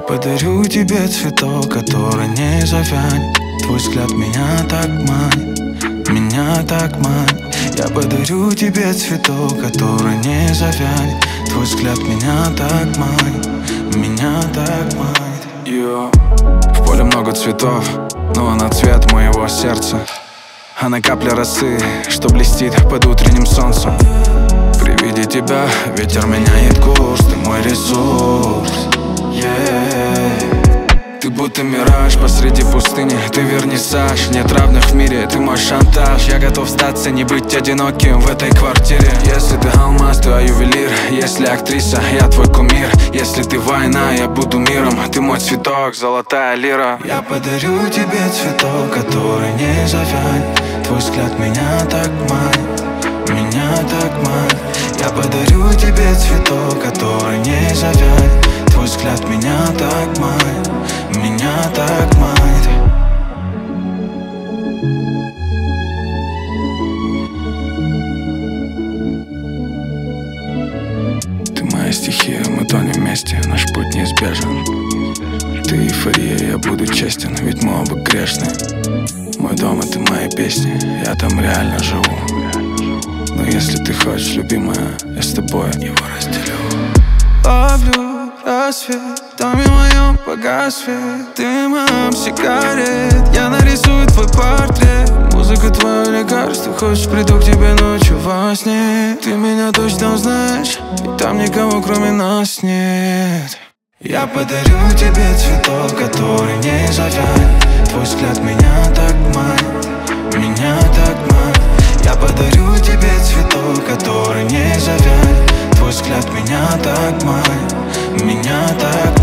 подарю тебе цветок, который не завянет. Твой взгляд меня так манит, меня так манит. Я подарю тебе цветок, который не завянет. Твой взгляд меня так манит, меня так манит. В поле много цветов, но она цвет моего сердца. Она капля росы, что блестит под утренним солнцем. При виде тебя ветер меняет курс, ты мой ресурс. Ты будто мираж посреди пустыни, ты вернисаж. Нет равных в мире, ты мой шантаж. Я готов сдаться, не быть одиноким в этой квартире. Если ты алмаз, то я ювелир. Если актриса, я твой кумир. Если ты война, я буду миром. Ты мой цветок, золотая лира. Я подарю тебе цветок, который не завянет. Твой взгляд меня так манит, меня так манит. Я подарю тебе цветок, который не завянет. Твой взгляд меня так манит, меня так манит. Ты моя стихия, мы тонем вместе, наш путь неизбежен. Ты эйфория, я буду честен, ведь мы оба грешны. Мой дом — это мои песни, я там реально живу. Но если ты хочешь, любимая, я с тобой его разделю. Ловлю рассвет, в доме моем погас свет. Дымом сигарет, я нарисую твой портрет. Музыка — твое лекарство, хочешь, приду к тебе ночью во сне. Ты меня точно узнаешь, ведь там никого кроме нас нет. Я подарю тебе цветок, который не завянет. Твой взгляд меня так манит, меня так манит. Я подарю тебе цветок, который не завянет. Твой взгляд меня так манит, меня так